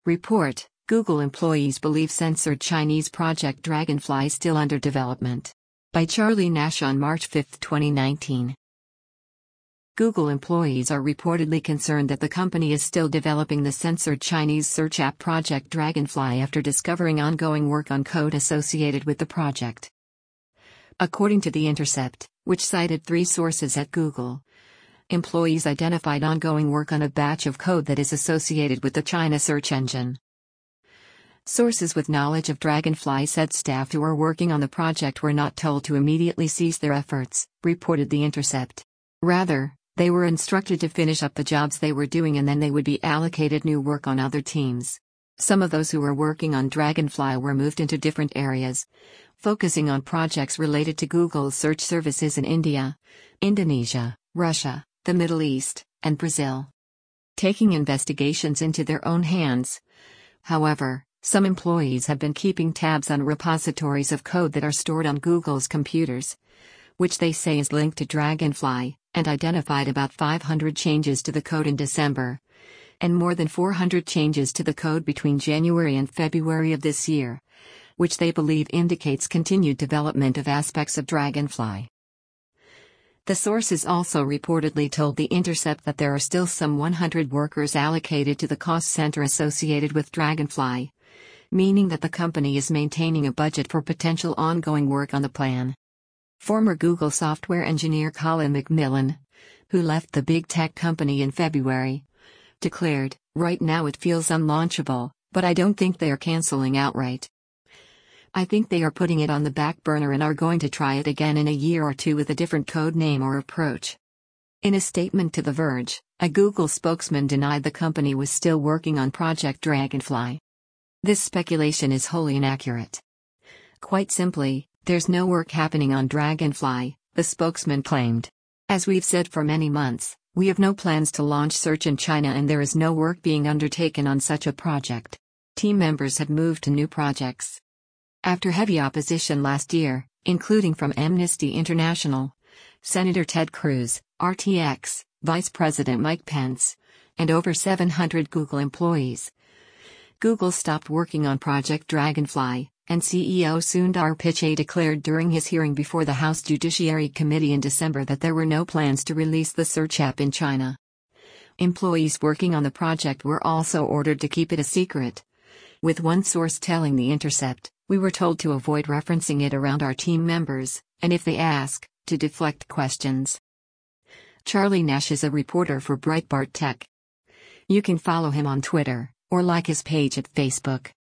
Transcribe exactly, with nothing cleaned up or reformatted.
Report: Google employees believe censored Chinese project Dragonfly still under development. By Charlie Nash on March fifth, twenty nineteen. Google employees are reportedly concerned that the company is still developing the censored Chinese search app Project Dragonfly after discovering ongoing work on code associated with the project. According to The Intercept, which cited three sources at Google, employees identified ongoing work on a batch of code that is associated with the China search engine. Sources with knowledge of Dragonfly said staff who are working on the project were not told to immediately cease their efforts, reported The Intercept. Rather, they were instructed to finish up the jobs they were doing and then they would be allocated new work on other teams. Some of those who were working on Dragonfly were moved into different areas, focusing on projects related to Google's search services in India, Indonesia, Russia, the Middle East, and Brazil, taking investigations into their own hands. However, some employees have been keeping tabs on repositories of code that are stored on Google's computers, which they say is linked to Dragonfly, and identified about five hundred changes to the code in December, and more than four hundred changes to the code between January and February of this year, which they believe indicates continued development of aspects of Dragonfly. The sources also reportedly told The Intercept that there are still some one hundred workers allocated to the cost center associated with Dragonfly, meaning that the company is maintaining a budget for potential ongoing work on the plan. Former Google software engineer Colin McMillan, who left the big tech company in February, declared, "Right now it feels unlaunchable, but I don't think they are canceling outright. I think they are putting it on the back burner and are going to try it again in a year or two with a different code name or approach." In a statement to The Verge, a Google spokesman denied the company was still working on Project Dragonfly. This speculation is wholly inaccurate. Quite simply, there's no work happening on Dragonfly, the spokesman claimed. As we've said for many months, we have no plans to launch search in China and there is no work being undertaken on such a project. Team members have moved to new projects. After heavy opposition last year, including from Amnesty International, Senator Ted Cruz, R T X, Vice President Mike Pence, and over seven hundred Google employees, Google stopped working on Project Dragonfly, and C E O Sundar Pichai declared during his hearing before the House Judiciary Committee in December that there were no plans to release the search app in China. Employees working on the project were also ordered to keep it a secret, with one source telling The Intercept, "We were told to avoid referencing it around our team members, and if they ask, to deflect questions." Charlie Nash is a reporter for Breitbart Tech. You can follow him on Twitter, or like his page at Facebook.